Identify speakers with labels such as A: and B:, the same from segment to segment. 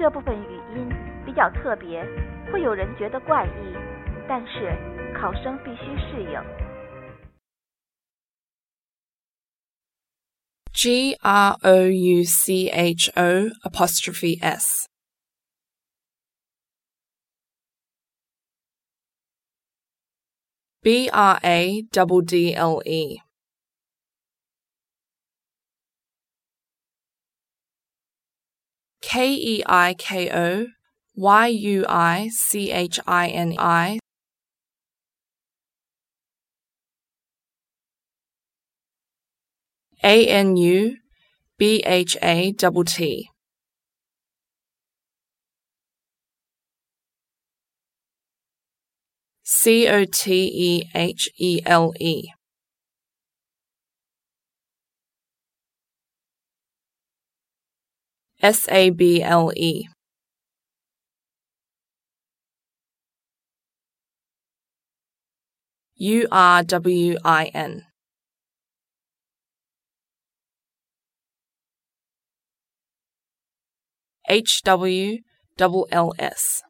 A: 这部分语音比较特别，会有人觉得怪异，但是考生必须适应。
B: GROUCHO''S BRADDLE KEIKOYUICHINI ANUBHATT COTEHELE SABLE URWIN HWLLS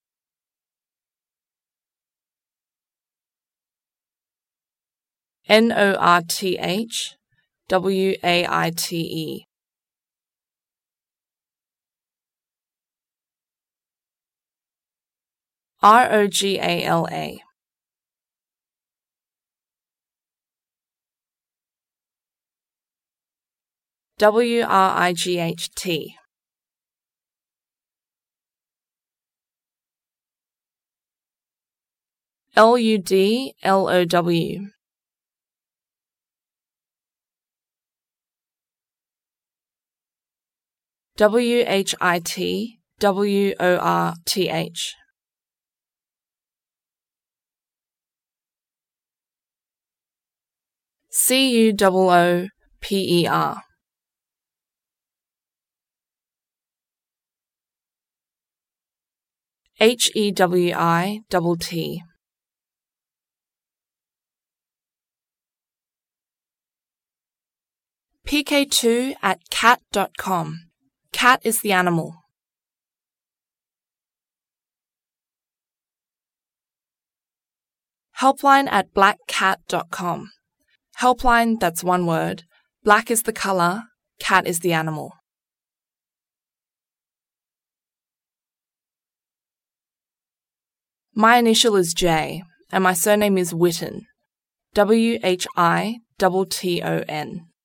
B: NORTH WAITE ROGALA WRIGHT LUDLOW WHIT WORTH CUOOPER HEWITT PK2@cat.com. Cat is the animal. Helpline@blackcat.com. Helpline, that's one word. Black is the color, cat is the animal. My initial is J, and my surname is Witton. WHITTON.